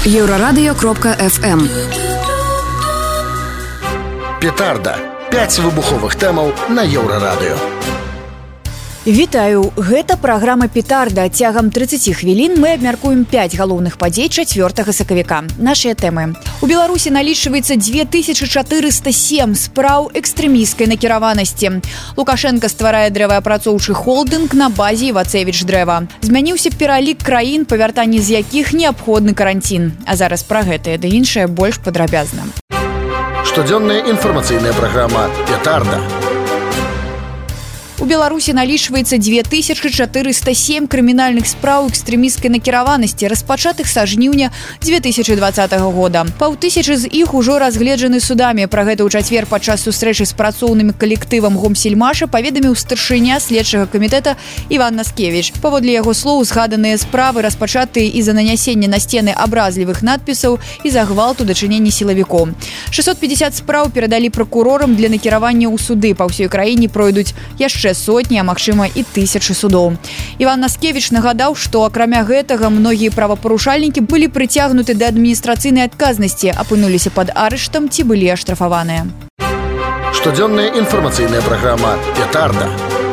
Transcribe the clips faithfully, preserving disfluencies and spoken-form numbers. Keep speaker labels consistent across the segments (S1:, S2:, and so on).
S1: Еўрарадыё кропка эф эм.
S2: Петарда. пяць выбуховых тэмаў на Еўрарадыё.
S3: Вітаю, гэта праграма «Петарда». Цягам трыццаць хвілін мы абмяркуем пяць галоўных падзей чацвёртага сакавіка. Нашыя тэмы. У Беларусі налічваецца дзве тысячы чатырыста сем спраў экстрэмісцкай накіраванасці. Лукашенко стварае дрэваапрацоўчы холдынг на базе Івацевіч дрэва. Змяніўся пералік краін, па вяртанні з якіх неабходны каранцін. А зараз пра гэтае ды іншае больш падрабязна.
S2: Штодзённая інфармацыйная праграма «Петарда».
S3: У Беларусі налічваецца дзве тысячы чатырыста сем крымінальных спраў экстрэмісцкай накіраванасці, распачатых са жніўня дзве тысячы дваццатага года. Паўтысячы з іх ужо разгледжаны судамі. Пра гэта ў чацвер падчас сустрэчы з працоўным калектывам Гомсельмаша паведаміў старшыня следчага камітэта Іван Наскевіч. Паводле яго слоў, згаданыя справы распачатыя і за нанясенне на сцены абразлівых надпісаў і за гвалт у дачыненні сілавікоў. шэсцьсот пятьдесят спраў перадалі пракурорам для накіравання ў суды. Па ўсёй краіне пройдуць яшчэ сотні, а магчыма і тысячы судоў. Іван Наскевіч нагадаў, што акрамя гэтага многія правапарушальнікі былі прыцягнуты да адміністрацыйнай адказнасці, апынуліся пад арыштам ці былі аштрафаваныя.
S2: Штодзённая інфармацыйная праграма «Петарда».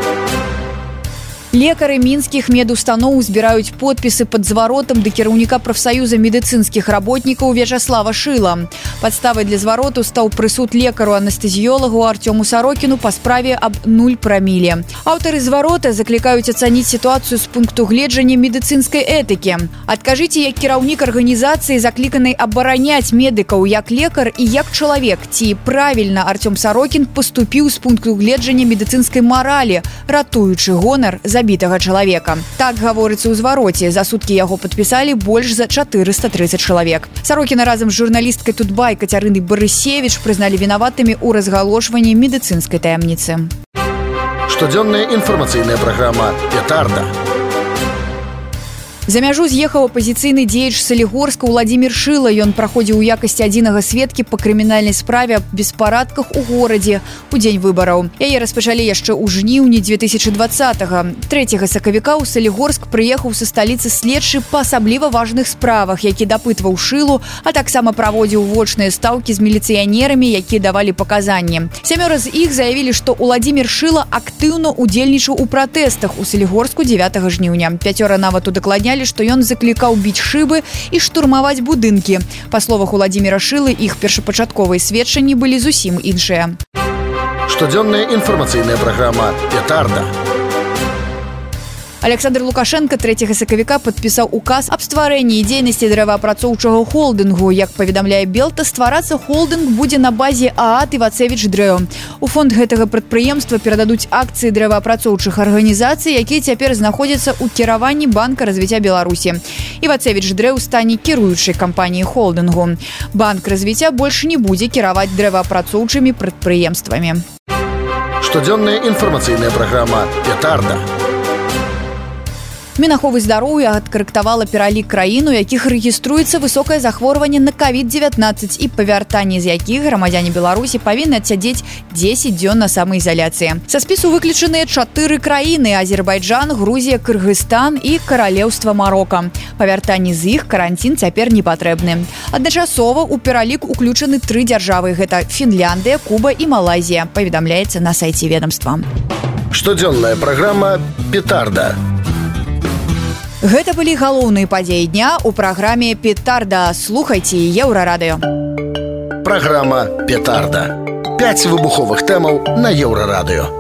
S3: Лекары мінскіх медустаноў збіраюць подпісы пад зваротам да кіраўніка прафсаюза медыцынскіх работнікаў Вячаслава Шыла. Падставай для звароту стаў прысуд лекару-анестэзіёлагу Артёму Сарокіну па справе аб нуль праміле. Аўтары зварота заклікаюць ацаніць сітуацыю з пункту гледжання медыцынскай этыкі. Адкажыце, як кіраўнік арганізацыі, закліканай абараняць медыкаў як лекар і як чалавек, ці правільна Артём Сарокін паступіў з пункту гледжання медыцынскай маралі, ратуючы гонар за забітага чалавека. Так гаворыцца ў звароце. За суткі яго падпісалі больш за чатырыста трыццаць чалавек. Сарокіна разам з журналісткай Тутбай Кацярынай Барысевіч прызналі вінаватымі ў разгалошванні медыцынскай таямніцы.
S2: Штодзённая інфармацыйная праграма «Петарда».
S3: За мяжу з'ехаў апазіцыйны дзеяч Салігорска Уладзімір Шыла. Ён праходзіў у якасці адзінага сведкі па крымінальнай справе аб беспарадках у горадзе у дзень выбараў. Яе распачалі яшчэ ў жніўні дзве тысячы дваццатага. трэцяга сакавіка ў Салігорск прыехаў са сталіцы следчы па асабліва важных справах, які дапытваў Шылу, а таксама праводзіў вочныя стаўкі з міліцыянерамі, якія давалі паказанні. Сямёра з іх заявілі, што Уладзімір Шыла актыўна удзельнічаў у пратэстах у Салігорску дзевятага жніўня. Пяцёра нават удакладнялі, што ён заклікаў біць шыбы і штурмаваць будынкі. Па словах Уладзіміра Шылы, іх першапачатковыя сведчанні былі зусім іншыя.
S2: Штодзённая інфармацыйная праграма «Петарда».
S3: Александр Лукашенко трэцяга сакавіка падпісаў указ аб стварэнні і дзейнасці дрэваапрацоўчага холдынгу. Як паведамляе Белта, стварацца холдынг будзе на базе ААТ Івацевіч дрэва. У фонд гэтага прадпрыемства перададуць акцыі дрэваапрацоўчых арганізацый, якія цяпер знаходзяцца ў кіраванні Банка развіцця Беларусі. Івацевіч дрэў стане кіруючай кампаніяй холдынгу. Банк развіцця больш не будзе кіраваць дрэваапрацоўчымі прадпрыемствамі.
S2: Штодзённая інфармацыйная праграма «Петарда».
S3: Мінаховы здароўя адкарэктавала пералік краін, у якіх рэгіструецца высокае захворванне на ковід дзевятнаццаць і па вяртанні з якіх грамадзяне Беларусі павінны адсядзець дзесяць дзён на самаізаляцыі. Са спісу выключаныя чатыры краіны: Азербайджан, Грузія, Кыргызстан і Каралеўства Марока. Па вяртанні з іх каранцін цяпер не патрэбны. Адначасова ў пералік уключаны тры дзяржавы. Гэта Фінляндыя, Куба і Малайзія, паведамляецца на сайце ведамства.
S2: Штодзённая праграма «Петарда».
S3: Гэта былі галоўныя падзеі дня ў праграме «Петарда». Слухайце Еўрарадыё.
S2: Праграма «Петарда». пяць выбуховых тэмаў на Еўрарадыё.